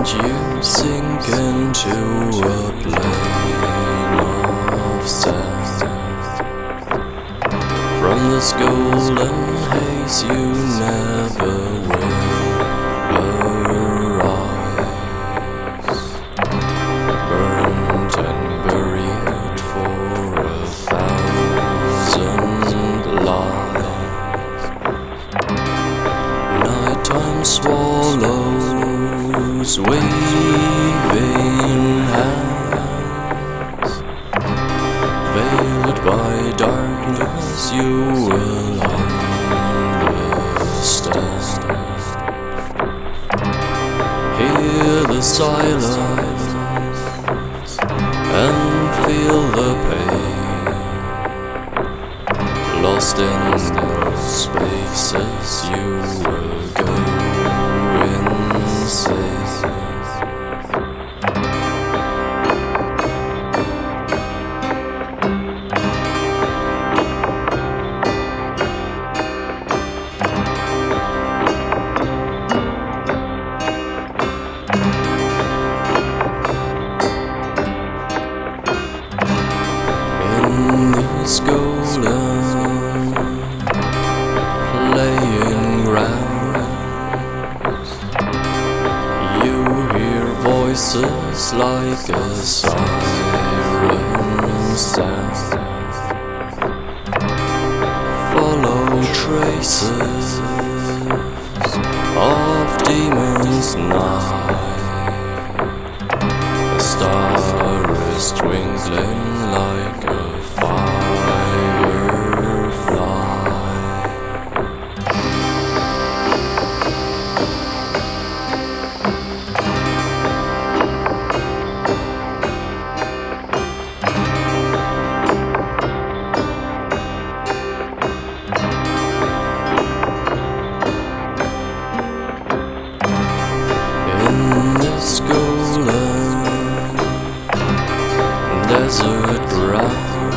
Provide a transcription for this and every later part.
You sink into a plane of sand. From this golden haze you never will arise, burned and buried for 1,000 lives. Nighttime swallows waving hands, veiled by darkness you will understand. Hear the silence and feel the pain. Lost in those spaces you will go insane. These golden playing grounds, you hear voices like a siren sound. Follow traces of demons night. A star is twinkling like a desert ground,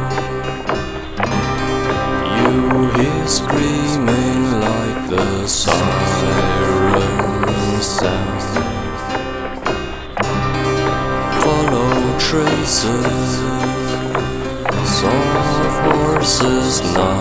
you hear screaming like the siren sound. Follow traces of horses' night.